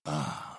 Ah,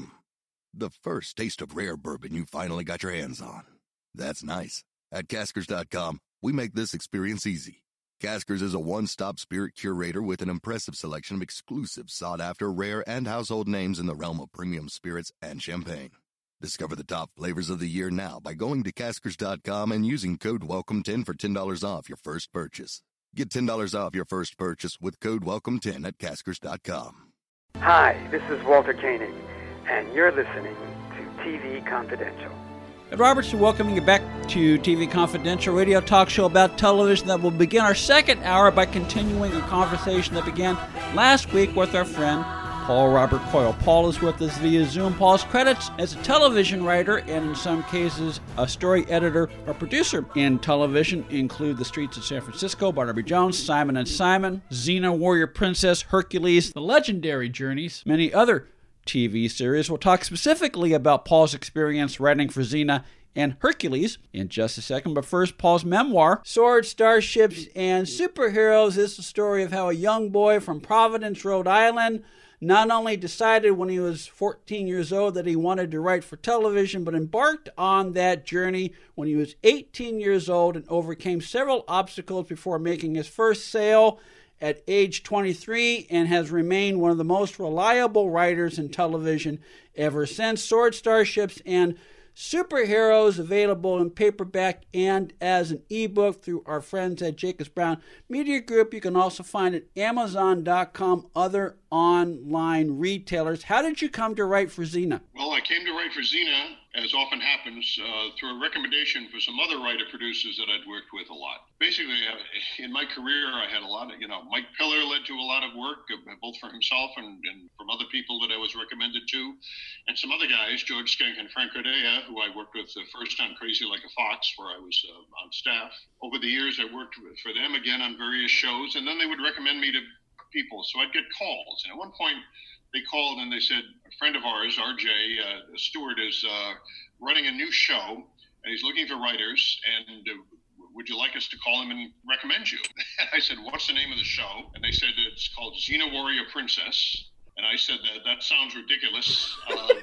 the first taste of rare bourbon you finally got your hands on. That's nice. At Caskers.com, we make this experience easy. Caskers is a one-stop spirit curator with an impressive selection of exclusive, sought-after, rare, and household names in the realm of premium spirits and champagne. Discover the top flavors of the year now by going to Caskers.com and using code WELCOME10 for $10 off your first purchase. Get $10 off your first purchase with code WELCOME10 at Caskers.com. Hi, this is Walter Koenig, and you're listening to TV Confidential. Ed Robertson welcoming you back to TV Confidential, radio talk show about television that will begin our second hour by continuing a conversation that began last week with our friend Paul Robert Coyle. Paul is with us via Zoom. Paul's credits as a television writer and in some cases a story editor or producer in television include The Streets of San Francisco, Barnaby Jones, Simon & Simon, Xena, Warrior Princess, Hercules, The Legendary Journeys, many other TV series. We'll talk specifically about Paul's experience writing for Xena and Hercules in just a second. But first, Paul's memoir, Swords, Starships, and Superheroes, is the story of how a young boy from Providence, Rhode Island, not only decided when he was 14 years old that he wanted to write for television, but embarked on that journey when he was 18 years old and overcame several obstacles before making his first sale at age 23 and has remained one of the most reliable writers in television ever since. Swords, Starships, and Superheroes available in paperback and as an ebook through our friends at Jacobs Brown Media Group. You can also find it at Amazon.com, other online retailers. How did you come to write for Xena? Well, I came to write for Xena, as often happens, through a recommendation for some other writer-producers that I'd worked with a lot. Basically, in my career, I had a lot of, Mike Pillar led to a lot of work, both for himself and from other people that I was recommended to, and some other guys, George Schenck and Frank Rodea, who I worked with first on Crazy Like a Fox, where I was on staff. Over the years, I worked for them again on various shows, and then they would recommend me to people, so I'd get calls. And at one point, they called and they said, a friend of ours, RJ Stewart, is running a new show, and he's looking for writers, and would you like us to call him and recommend you? I said, what's the name of the show? And they said, it's called Xena Warrior Princess. And I said, that sounds ridiculous.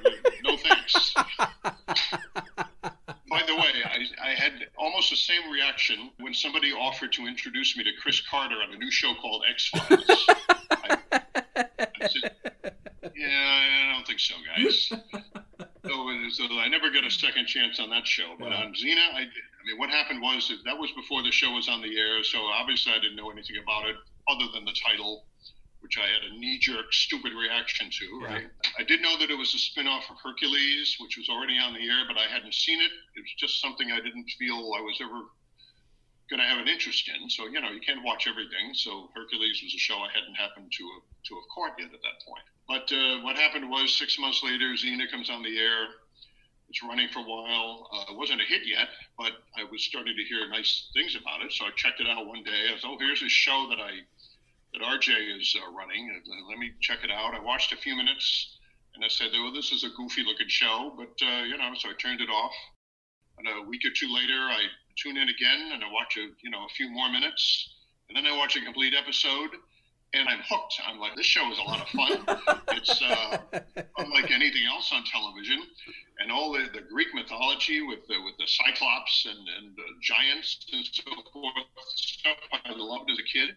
No thanks. By the way, I had almost the same reaction when somebody offered to introduce me to Chris Carter on a new show called X-Files. I said, yeah, I don't think so, guys. So I never got a second chance on that show. But on Xena, I did. I mean, what happened was that was before the show was on the air, so obviously I didn't know anything about it other than the title, which I had a knee-jerk, stupid reaction to, right? I did know that it was a spin-off of Hercules, which was already on the air, but I hadn't seen it. It was just something I didn't feel I was ever going to have an interest in. So, you can't watch everything. So Hercules was a show I hadn't happened to have caught yet at that point. But what happened was 6 months later, Xena comes on the air. It's running for a while. It wasn't a hit yet, but I was starting to hear nice things about it. So I checked it out one day. I was, here's this show that RJ is running. Let me check it out. I watched a few minutes, and I said, well, this is a goofy-looking show, but, so I turned it off. And a week or two later, I tune in again, and I watch a few more minutes, and then I watch a complete episode, and I'm hooked. I'm like, this show is a lot of fun. It's unlike anything else on television, and all the Greek mythology with the Cyclops and giants and so forth, stuff I loved as a kid.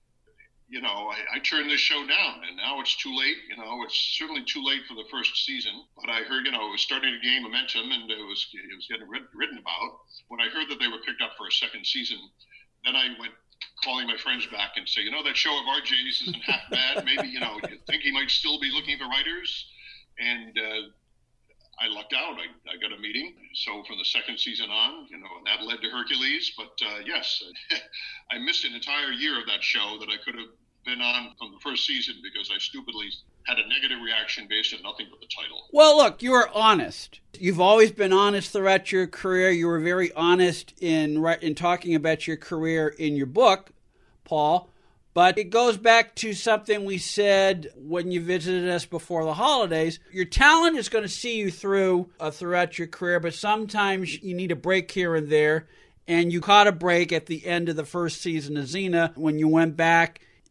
I turned this show down, and now it's too late. It's certainly too late for the first season, but I heard, it was starting to gain momentum, and it was getting written about. When I heard that they were picked up for a second season, then I went calling my friends back and say, that show of RJ's isn't half bad. Maybe, you think he might still be looking for writers. And I lucked out. I got a meeting. So from the second season on, and that led to Hercules. But yes, I missed an entire year of that show that I could have been on from the first season because I stupidly had a negative reaction based on nothing but the title. Well, look, you were honest. You've always been honest throughout your career. You were very honest in talking about your career in your book, Paul. But it goes back to something we said when you visited us before the holidays. Your talent is going to see you through throughout your career, but sometimes you need a break here and there. And you caught a break at the end of the first season of Xena when you went back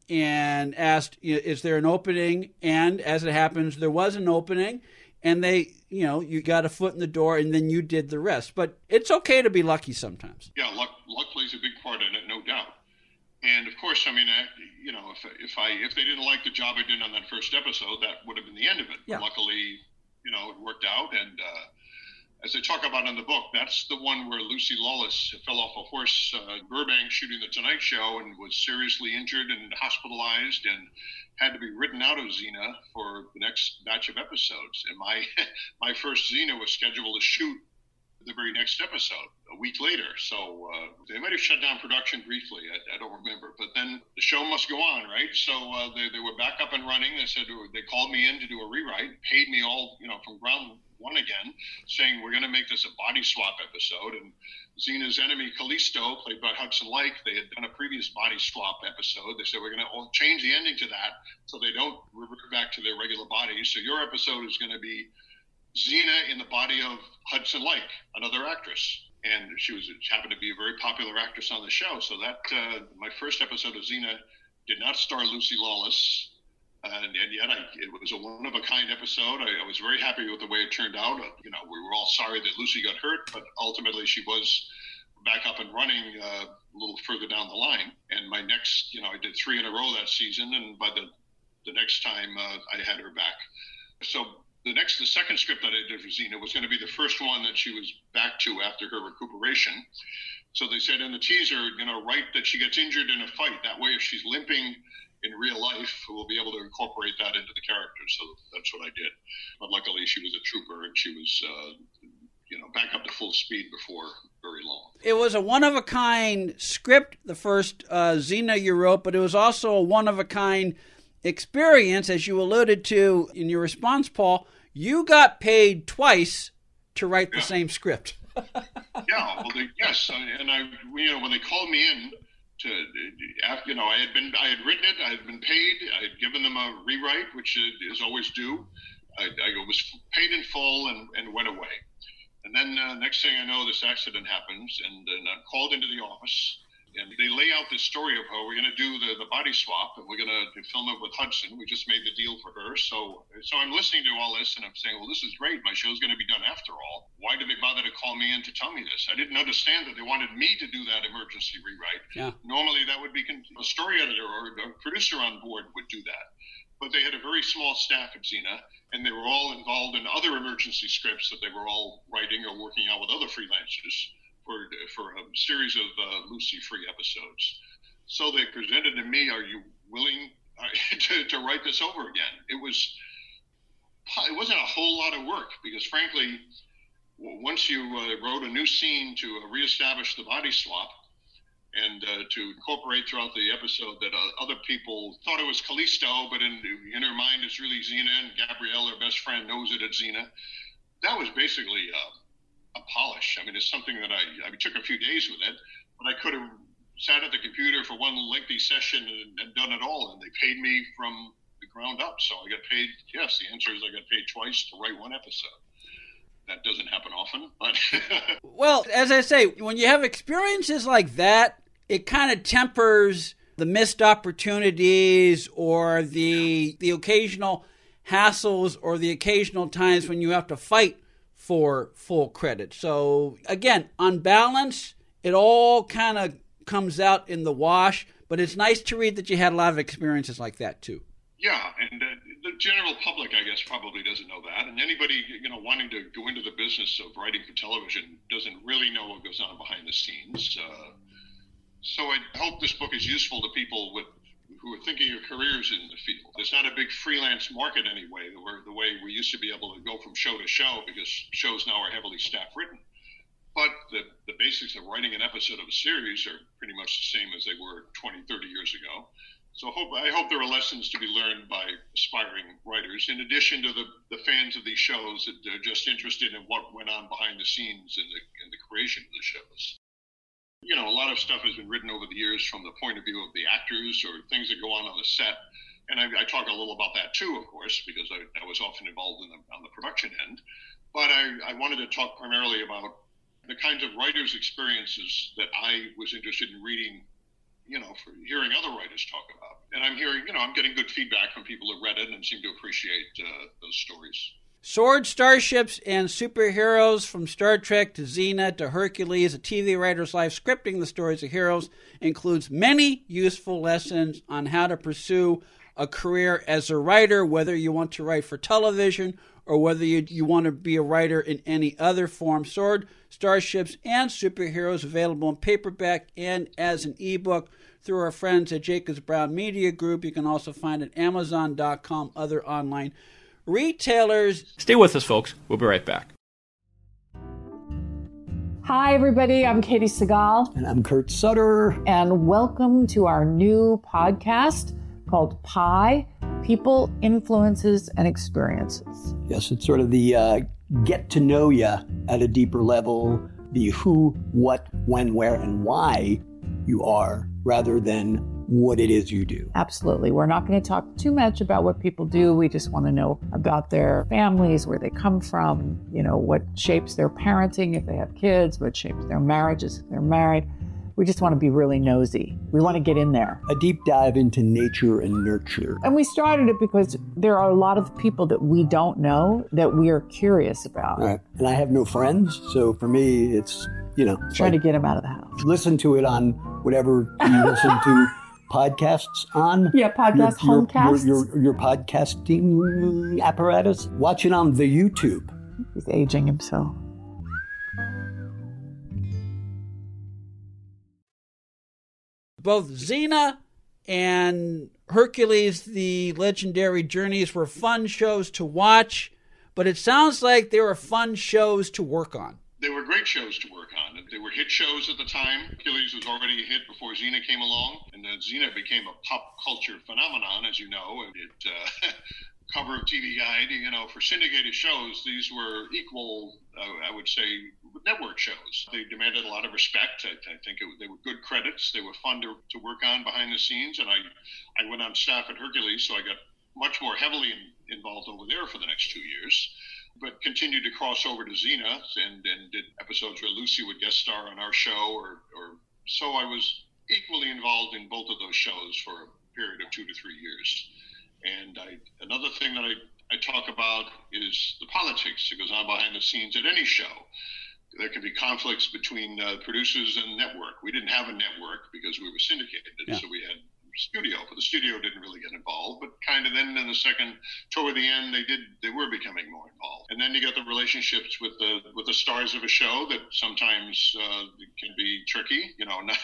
and asked, is there an opening? And as it happens, there was an opening, and you got a foot in the door, and then you did the rest. But it's okay to be lucky sometimes. Yeah, luck plays a big part in it, no doubt. And of course, I mean, if they didn't like the job I did on that first episode, that would have been the end of it. Yeah. Luckily, it worked out, and as I talk about in the book, that's the one where Lucy Lawless fell off a horse in Burbank shooting The Tonight Show and was seriously injured and hospitalized and had to be written out of Xena for the next batch of episodes. And my first Xena was scheduled to shoot the very next episode a week later. So they might have shut down production briefly. I don't remember. But then the show must go on, right? So they were back up and running. They called me in to do a rewrite, paid me all, from ground one again, saying we're going to make this a body swap episode. And Xena's enemy, Callisto, played by Hudson Lake, they had done a previous body swap episode. They said, we're going to change the ending to that so they don't revert back to their regular bodies. So your episode is going to be Xena in the body of Hudson Lake, another actress. And she happened to be a very popular actress on the show. So that my first episode of Xena did not star Lucy Lawless. And yet it was a one-of-a-kind episode. I was very happy with the way it turned out. We were all sorry that Lucy got hurt, but ultimately she was back up and running a little further down the line. And my next, I did 3 in a row that season, and by the next time I had her back. So the second script that I did for Xena was going to be the first one that she was back to after her recuperation. So they said in the teaser, write that she gets injured in a fight. That way, if she's limping in real life, we'll be able to incorporate that into the character. So that's what I did. But luckily, she was a trooper, and she was, back up to full speed before very long. It was a one-of-a-kind script, the first Xena you wrote, but it was also a one-of-a-kind experience, as you alluded to in your response, Paul. You got paid twice to write the same script. Yeah, well, yes, and when they called me in to, I had written it, I had been paid, I had given them a rewrite, which is always due. I was paid in full and went away. And then next thing I know, this accident happens, and I'm called into the office. And they lay out this story of how we're going to do the body swap, and we're going to film it with Hudson. We just made the deal for her. So I'm listening to all this, and I'm saying, well, this is great. My show's going to be done after all. Why did they bother to call me in to tell me this? I didn't understand that they wanted me to do that emergency rewrite. Yeah. Normally, that would be a story editor or a producer on board would do that. But they had a very small staff at Xena, and they were all involved in other emergency scripts that they were all writing or working out with other freelancers for a series of Lucy-free episodes. So they presented to me, are you willing to write this over again? It wasn't a whole lot of work, because frankly, once you wrote a new scene to reestablish the body swap and to incorporate throughout the episode that other people thought it was Callisto, but in her mind it's really Xena, and Gabrielle, her best friend, knows it as Xena. That was basically a polish. I mean, it's something that I took a few days with it, but I could have sat at the computer for one lengthy session and done it all, and they paid me from the ground up. So I got paid, yes, the answer is I got paid twice to write one episode. That doesn't happen often, but... Well, as I say, when you have experiences like that, it kind of tempers the missed opportunities or the occasional hassles or the occasional times when you have to fight for full credit. So again, on balance, it all kind of comes out in the wash, but it's nice to read that you had a lot of experiences like that too. Yeah, and the general public, I guess, probably doesn't know that, and anybody wanting to go into the business of writing for television doesn't really know what goes on behind the scenes. So I hope this book is useful to people who are thinking of careers in the field. It's not a big freelance market anyway, the way we used to be able to go from show to show, because shows now are heavily staff written. But the basics of writing an episode of a series are pretty much the same as they were 20, 30 years ago. So I hope there are lessons to be learned by aspiring writers, in addition to the fans of these shows that are just interested in what went on behind the scenes in the creation of the shows. A lot of stuff has been written over the years from the point of view of the actors or things that go on the set. And I talk a little about that too, of course, because I was often involved on the production end. But I wanted to talk primarily about the kinds of writers' experiences that I was interested in reading for hearing other writers talk about. And I'm hearing, I'm getting good feedback from people who read it and seem to appreciate those stories. Swords, starships, and superheroes, from Star Trek to Xena to Hercules, A TV Writer's Life Scripting the Stories of Heroes, includes many useful lessons on how to pursue a career as a writer, whether you want to write for television or whether you want to be a writer in any other form. Sword, Starships, and Superheroes, available in paperback and as an ebook through our friends at Jacobs Brown Media Group. You can also find it at Amazon.com, other online retailers. Stay with us, folks. We'll be right back. Hi, everybody. I'm Katie Segal. And I'm Kurt Sutter. And welcome to our new podcast called PI, People, Influences, and Experiences. Yes, it's sort of the get to know you at a deeper level, the who, what, when, where, and why you are, rather than what it is you do. Absolutely. We're not going to talk too much about what people do. We just want to know about their families, where they come from, what shapes their parenting if they have kids, what shapes their marriages if they're married. We just want to be really nosy. We want to get in there. A deep dive into nature and nurture. And we started it because there are a lot of people that we don't know that we are curious about. Right. And I have no friends, so for me, it's, trying to get them out of the house. Listen to it on whatever you listen to podcasts on. Yeah, homecasts. Your podcasting apparatus. Watch it on the YouTube. He's aging himself. Both Xena and Hercules, the Legendary Journeys, were fun shows to watch, but it sounds like they were fun shows to work on. They were great shows to work on. They were hit shows at the time. Hercules was already a hit before Xena came along, and then Xena became a pop culture phenomenon, as you know. It cover of TV Guide, for syndicated shows, these were equal, I would say, network shows. They demanded a lot of respect. I think they were good credits. They were fun to work on behind the scenes, and I went on staff at Hercules, so I got much more heavily involved over there for the next 2 years, but continued to cross over to Xena and did episodes where Lucy would guest star on our show, or so I was equally involved in both of those shows for a period of 2 to 3 years. And another thing that I talk about is the politics that goes on behind the scenes at any show. There can be conflicts between producers and network. We didn't have a network because we were syndicated, so we had studio, but the studio didn't really get involved. But kind of then in the second, toward the end, they were becoming more involved. And then you get the relationships with the stars of a show that sometimes can be tricky.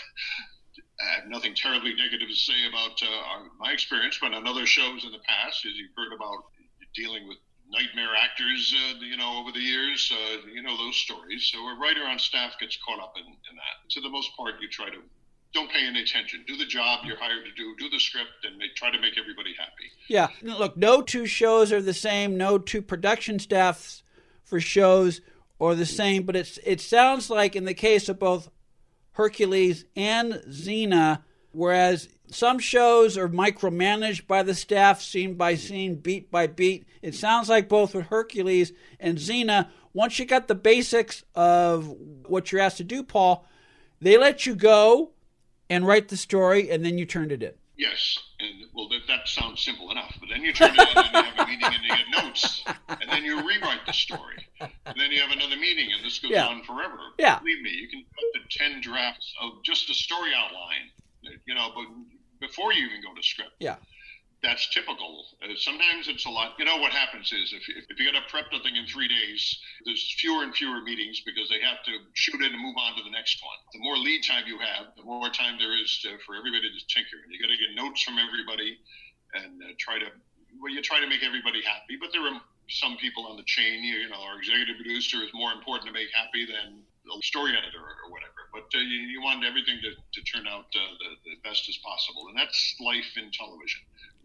I have nothing terribly negative to say about my experience, but on other shows in the past, as you've heard about dealing with nightmare actors, over the years, those stories. So a writer on staff gets caught up in that. To the most part, you don't pay any attention. Do the job you're hired to do the script, and try to make everybody happy. Yeah. Look, no two shows are the same. No two production staffs for shows are the same. But it sounds like in the case of both Hercules and Xena, whereas some shows are micromanaged by the staff, scene by scene, beat by beat. It sounds like both with Hercules and Xena, once you got the basics of what you're asked to do, Paul, they let you go and write the story, and then you turned it in. Yes, and that sounds simple enough. But then you turn it in, and you have a meeting, and you get notes, and then you rewrite the story, and then you have another meeting, and this goes on forever. Yeah. Believe me, you can put the 10 drafts of just a story outline, but before you even go to script. Yeah. That's typical. Sometimes it's a lot. What happens is if you got to prep the thing in 3 days, there's fewer and fewer meetings because they have to shoot it and move on to the next one. The more lead time you have, the more time there is for everybody to tinker. And you got to get notes from everybody and try to make everybody happy. But there are some people on the chain. Our executive producer is more important to make happy than the story editor or whatever. But you want everything to turn out the best as possible. And that's life in television.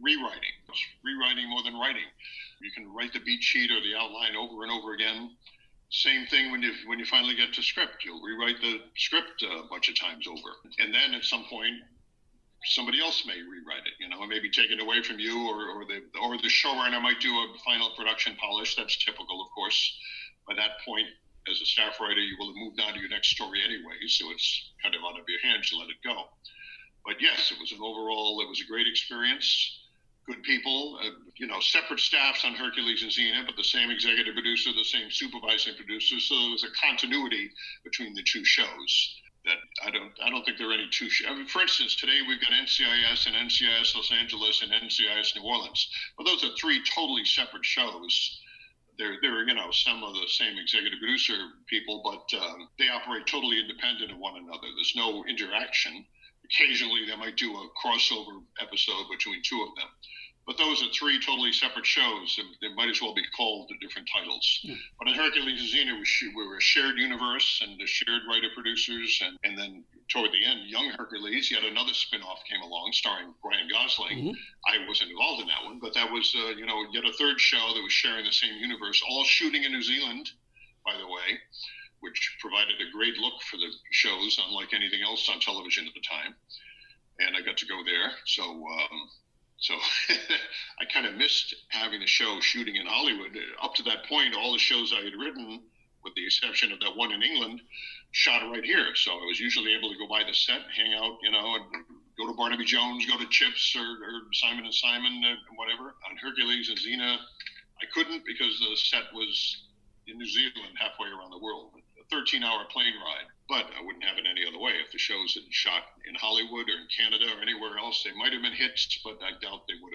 Rewriting more than writing. You can write the beat sheet or the outline over and over again. Same thing when you finally get to script. You'll rewrite the script a bunch of times over. And then at some point, somebody else may rewrite it, maybe take it away from you, or the showrunner might do a final production polish. That's typical, of course. By that point, as a staff writer, you will have moved on to your next story anyway, so it's kind of out of your hands. You let it go. But yes, it was a great experience. Good people, separate staffs on Hercules and Xena, but the same executive producer, the same supervising producer. So there was a continuity between the two shows. That I don't think there are any two shows. I mean, for instance, today we've got NCIS and NCIS Los Angeles and NCIS New Orleans. But those are three totally separate shows. They're some of the same executive producer people, but they operate totally independent of one another. There's no interaction. Occasionally, they might do a crossover episode between two of them. But those are three totally separate shows. They might as well be called the different titles. Yeah. But in Hercules and Xena, we were a shared universe and a shared writer-producers. And then toward the end, Young Hercules, yet another spin-off came along starring Ryan Gosling. Mm-hmm. I wasn't involved in that one, but that was, yet a third show that was sharing the same universe, all shooting in New Zealand, by the way, which provided a great look for the shows, unlike anything else on television at the time. And I got to go there. So I kind of missed having a show shooting in Hollywood. Up to that point, all the shows I had written, with the exception of that one in England, shot right here. So I was usually able to go by the set, hang out, and go to Barnaby Jones, go to Chips or Simon & Simon, whatever. On Hercules and Xena, I couldn't because the set was in New Zealand, halfway around the world. A 13-hour plane ride. But I wouldn't have it any other way. If the shows had shot in Hollywood or in Canada or anywhere else, they might have been hits, but I doubt they would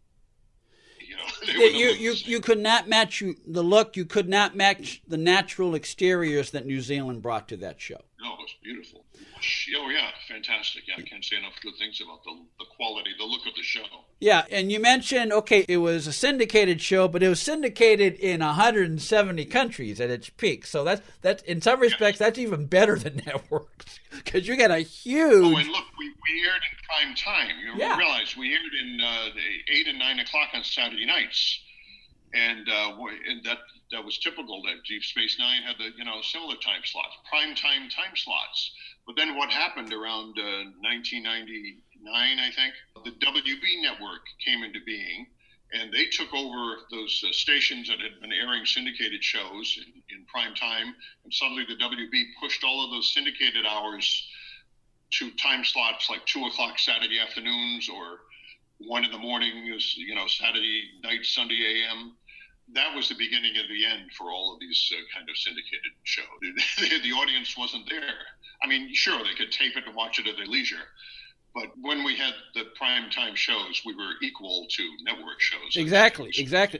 have. You could not match the look. You could not match the natural exteriors that New Zealand brought to that show. No, it was beautiful. Oh, yeah, fantastic. Yeah, I can't say enough good things about the quality, the look of the show. Yeah, and you mentioned, it was a syndicated show, but it was syndicated in 170 countries at its peak. So that's in some respects, that's even better than networks, because you get a huge... Oh, and look, we aired in prime time. You realize we aired in 8 and 9 o'clock on Saturday nights. And that was typical. That Deep Space Nine had the similar time slots, prime time slots. But then what happened around 1999, I think, the WB network came into being, and they took over those stations that had been airing syndicated shows in prime time, and suddenly the WB pushed all of those syndicated hours to time slots like 2 o'clock Saturday afternoons or 1 in the morning, Saturday night, Sunday AM. That was the beginning of the end for all of these kind of syndicated shows. The audience wasn't there. I mean, sure, they could tape it and watch it at their leisure. But when we had the prime time shows, we were equal to network shows. Exactly.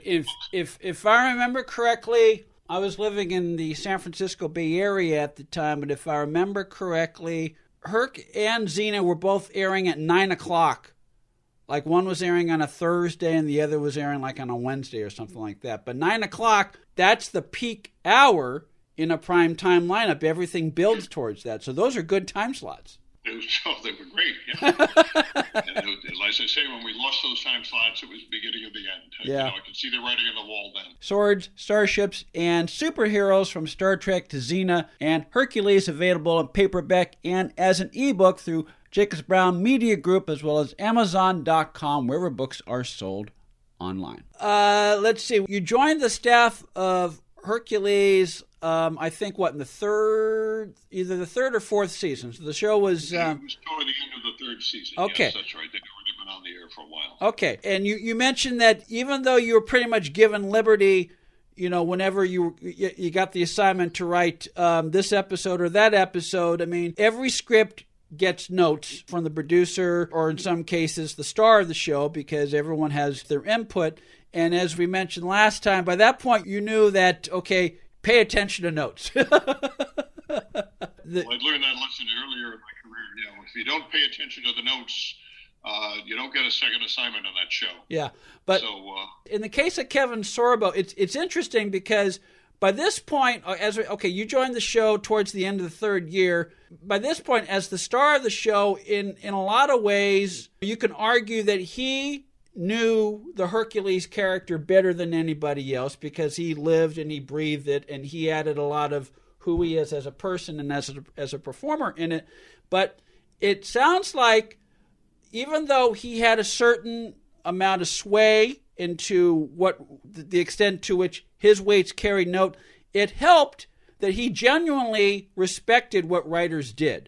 If I remember correctly, I was living in the San Francisco Bay Area at the time, but if I remember correctly, Herc and Xena were both airing at 9 o'clock. Like one was airing on a Thursday and the other was airing like on a Wednesday or something like that. But 9 o'clock, that's the peak hour in a prime time lineup. Everything builds towards that. So those are good time slots. They were great, yeah. And as I say, when we lost those time slots, it was the beginning of the end. Yeah. I could see the writing on the wall then. Swords, starships, and superheroes from Star Trek to Xena and Hercules available in paperback and as an ebook through Jacobs Brown Media Group as well as Amazon.com, wherever books are sold online. Let's see. You joined the staff of Hercules, I think, in either the third or fourth season. So the show was... it was toward the end of the third season. Okay. Yes, that's right. They'd already been on the air for a while. Okay. And you mentioned that even though you were pretty much given liberty, whenever you got the assignment to write this episode or that episode, I mean, every script gets notes from the producer or in some cases the star of the show because everyone has their input. And as we mentioned last time, by that point you knew that, okay, pay attention to notes. Well, I learned that lesson earlier in my career. If you don't pay attention to the notes, you don't get a second assignment on that show. Yeah, but in the case of Kevin Sorbo, it's interesting because by this point, you joined the show towards the end of the third year. By this point, as the star of the show, in a lot of ways, you can argue that he knew the Hercules character better than anybody else because he lived and he breathed it, and he added a lot of who he is as a person and as a performer in it. But it sounds like even though he had a certain amount of sway into what the extent to which his weights carried note, it helped that he genuinely respected what writers did.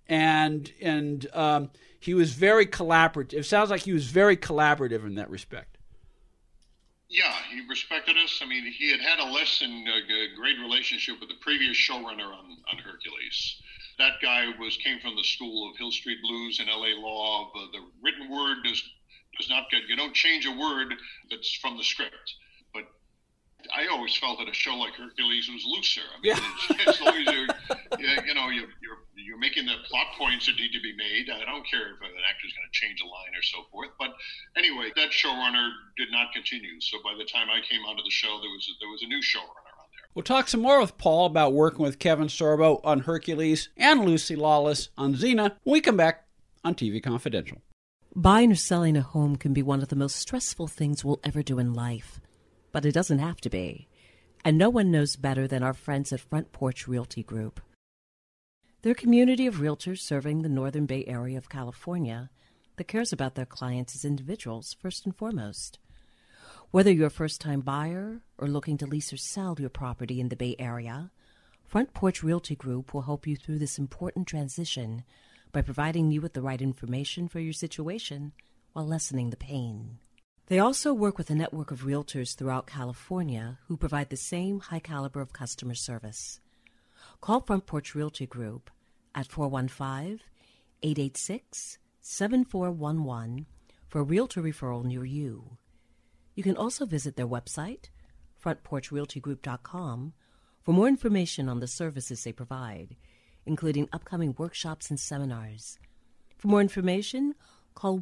and he was very collaborative. It sounds like he was very collaborative in that respect. Yeah, he respected us. I mean, he had a less than great relationship with the previous showrunner on Hercules. That guy came from the school of Hill Street Blues and L.A. Law. The written word does not get, you don't change a word that's from the script. But I always felt that a show like Hercules was looser. I mean, as long as you're making the plot points that need to be made. I don't care if an actor's going to change a line or so forth. But anyway, that showrunner did not continue. So by the time I came onto the show, there was a new showrunner. We'll talk some more with Paul about working with Kevin Sorbo on Hercules and Lucy Lawless on Xena when we come back on TV Confidential. Buying or selling a home can be one of the most stressful things we'll ever do in life, but it doesn't have to be. And no one knows better than our friends at Front Porch Realty Group. They're a community of realtors serving the Northern Bay Area of California that cares about their clients as individuals first and foremost. Whether you're a first-time buyer or looking to lease or sell your property in the Bay Area, Front Porch Realty Group will help you through this important transition by providing you with the right information for your situation while lessening the pain. They also work with a network of realtors throughout California who provide the same high caliber of customer service. Call Front Porch Realty Group at 415-886-7411 for a realtor referral near you. You can also visit their website, frontporchrealtygroup.com, for more information on the services they provide, including upcoming workshops and seminars. For more information, call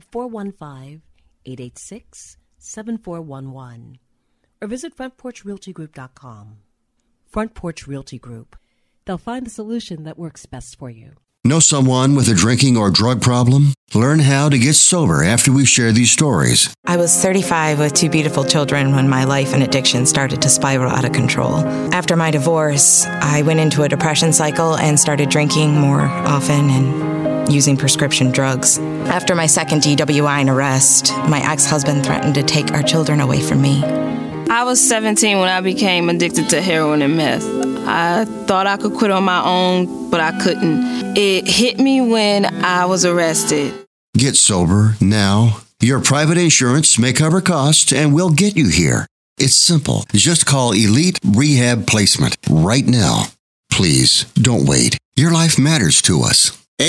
415-886-7411 or visit frontporchrealtygroup.com. Front Porch Realty Group. They'll find the solution that works best for you. Know someone with a drinking or drug problem? Learn how to get sober after we share these stories. I was 35 with 2 beautiful children when my life and addiction started to spiral out of control. After my divorce, I went into a depression cycle and started drinking more often and using prescription drugs. After my second DWI and arrest, my ex-husband threatened to take our children away from me. I was 17 when I became addicted to heroin and meth. I thought I could quit on my own, but I couldn't. It hit me when I was arrested. Get sober now. Your private insurance may cover costs and we'll get you here. It's simple. Just call Elite Rehab Placement right now. Please don't wait. Your life matters to us.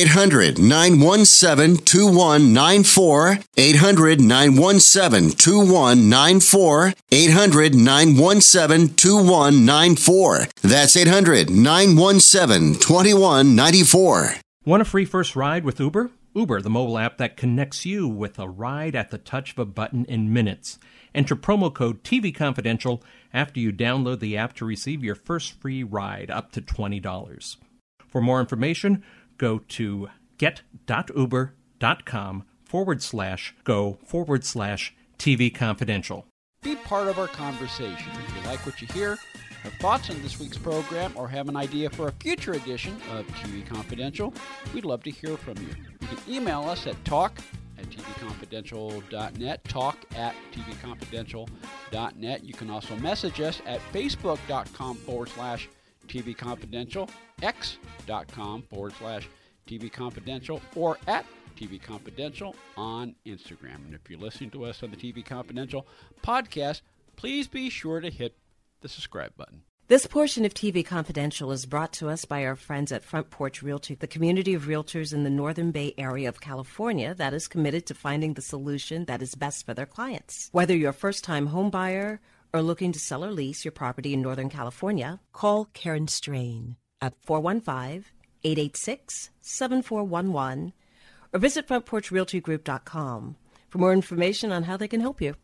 800-917-2194. 800-917-2194. 800-917-2194. That's 800-917-2194. Want a free first ride with Uber? Uber, the mobile app that connects you with a ride at the touch of a button in minutes. Enter promo code TV Confidential after you download the app to receive your first free ride up to $20. For more information, go to get.uber.com/go/TV Confidential. Be part of our conversation. If you like what you hear, have thoughts on this week's program, or have an idea for a future edition of TV Confidential, we'd love to hear from you. You can email us at talk@tvconfidential.net, talk@tvconfidential.net. You can also message us at facebook.com/TV Confidential, x.com/TV Confidential, or at TV Confidential on Instagram. And if you're listening to us on the TV Confidential podcast, please be sure to hit the subscribe button. This portion of TV Confidential is brought to us by our friends at Front Porch Realty, the community of realtors in the Northern Bay Area of California that is committed to finding the solution that is best for their clients. Whether you're a first-time home buyer or looking to sell or lease your property in Northern California, call Karen Strain at 415-886-7411 or visit frontporchrealtygroup.com for more information on how they can help you.